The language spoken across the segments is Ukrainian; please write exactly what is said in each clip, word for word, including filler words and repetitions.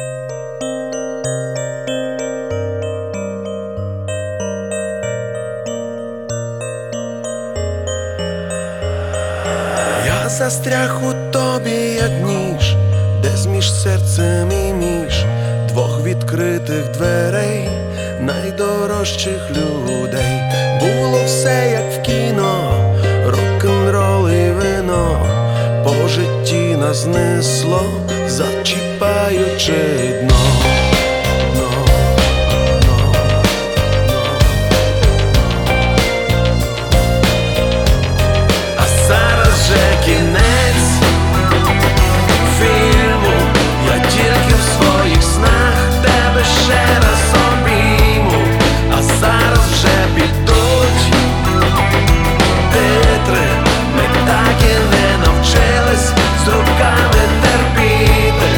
Я застряг у тобі, як ніж, десь між серцем і між двох відкритих дверей, найдорожчих людей. Було все, як в кіно, рок-н-рол і вино, по житті нас несло, зачіпаючи дно. Кінець фільму, я тільки в своїх снах тебе ще раз обійму, а зараз вже підуть титри. Ми так і не навчились з руками терпіти.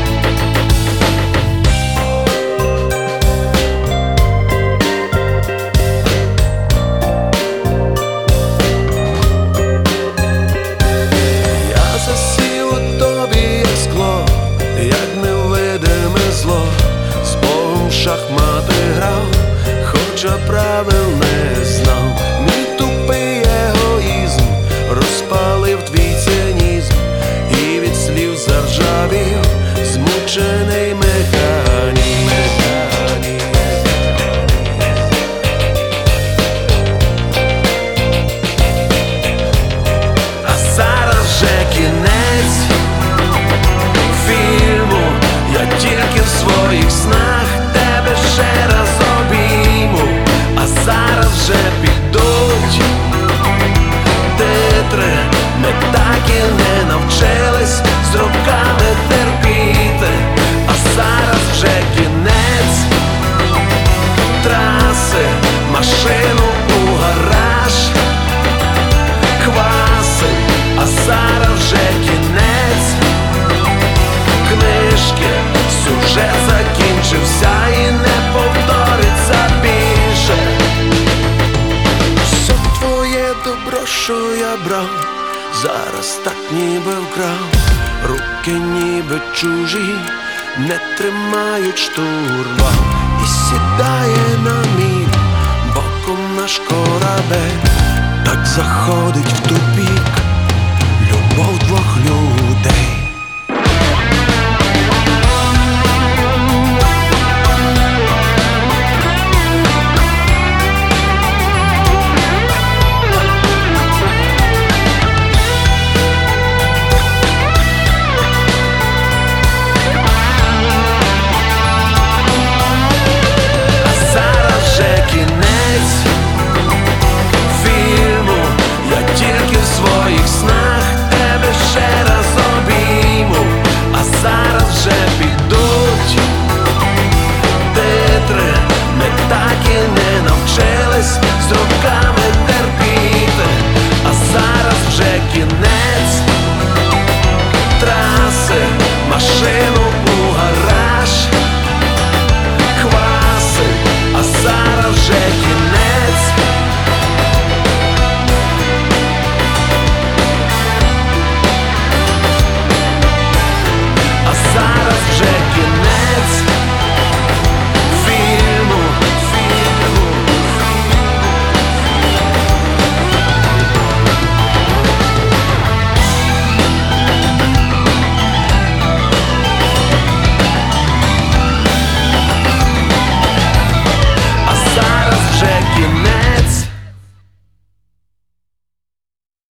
Засів у тобі, як скло, як невидиме зло, з Богом в шахмати грав, хоча правил не знав. Мій тупий егоїзм розпалив твій цинізм, і від слів заржавів змучений механізм. Кінець фільму, я тільки в своїх снах тебе ще раз обійму, а зараз вже підуть титри. Ми так і не навчились з руками терпіти, а зараз вже кінець траси, машину у гараж кваси. А зараз вже кінець книжки, сюжет закінчився і не повториться більше. Все твоє добро, що я брав, зараз так ніби вкрав. Руки ніби чужі, не тримають штурвал, і сідає на мій боком наш корабель. Так заходить в тупік любов двох людей.